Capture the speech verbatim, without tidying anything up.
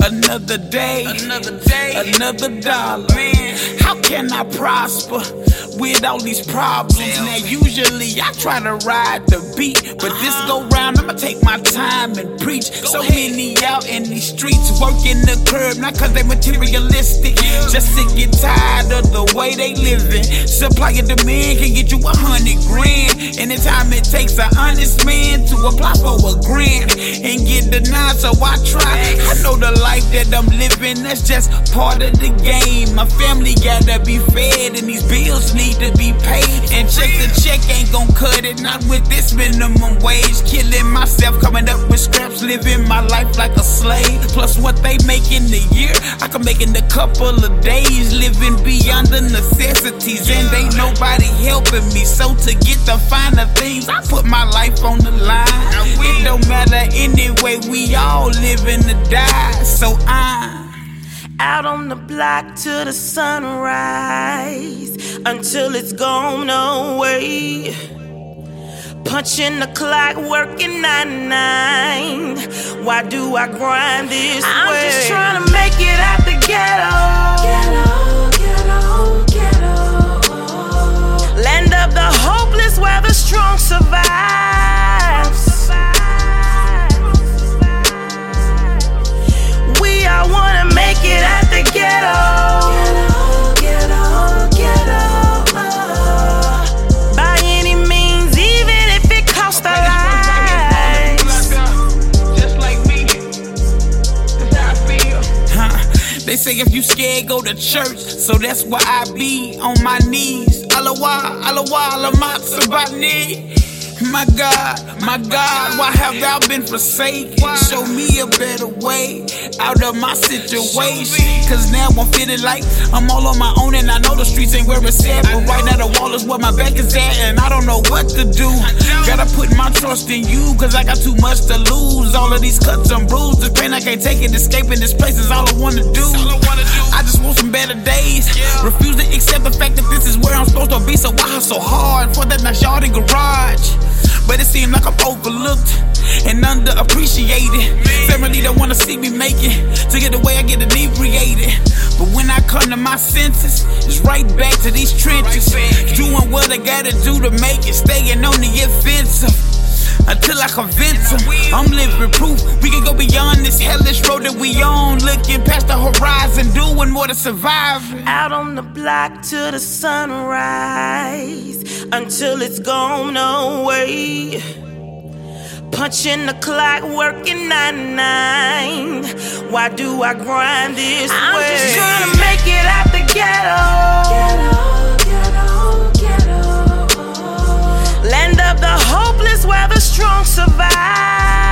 Another day, another day, another dollar. Man, how can I prosper with all these problems? Now usually I try to ride the beat, but this go round I'ma take my time and preach. So many out in these streets working the curb, not cause they materialistic, just to get tired of the way they living. Supply and demand can get you a hundred grand. Anytime it takes an honest man to apply for a grant and get denied, so I try. I know the life that I'm living, that's just part of the game. My family gotta be fed and these bills need to be paid. And check the check ain't gon' cut it, not with this minimum wage. Killing myself, coming up with scraps, living my life like a slave. Plus what they make in a year, I can make in a couple of days. Living beyond the necessities, and ain't nobody helping me. So to get the finer things, I put my life on the line. It don't matter anyway, we all living to die. So I'm out on the block to the sunrise, until it's gone away. Punching the clock, working nine to nine. Why do I grind this I'm way? I'm just trying to make it out the ghetto. Ghetto, ghetto, ghetto. Land of the hopeless where the strong survive. We all wanna make it out the ghetto. Ghetto, ghetto, ghetto. By any means, even if it costs our lives. Just like me, that's how I feel. Huh. They say if you scared, go to church. So that's why I be on my knees. Alawa, alawa, alamat sabani. My God, my God, why have thou been forsaken? Show me a better way out of my situation. Cause now I'm feeling like I'm all on my own, and I know the streets ain't where it's at. But right now the wall is where my back is at, and I don't know what to do. Gotta put my trust in you, cause I got too much to lose. All of these cuts and bruises, pain I can't take it. Escaping this place is all I wanna do. I just want some better days. Refuse to accept the fact that this is where I'm supposed to be. So why hustle hard for that nice yard and garage? But it seems like I'm overlooked and underappreciated. Family don't wanna see me make it. To get away, I get inebriated. But when I come to my senses, it's right back to these trenches. Doing what I gotta do to make it, staying on the offensive until I convince them I'm living proof we can go beyond this hellish road that we on. Looking past the horizon, doing more to survive. Out on the block to the sunrise, until it's gone away. Punching the clock, working nine to nine. Why do I grind this I'm way? I'm just trying to make it out the ghetto. Ghetto, ghetto, ghetto. Land of the hopeless where the strong survive.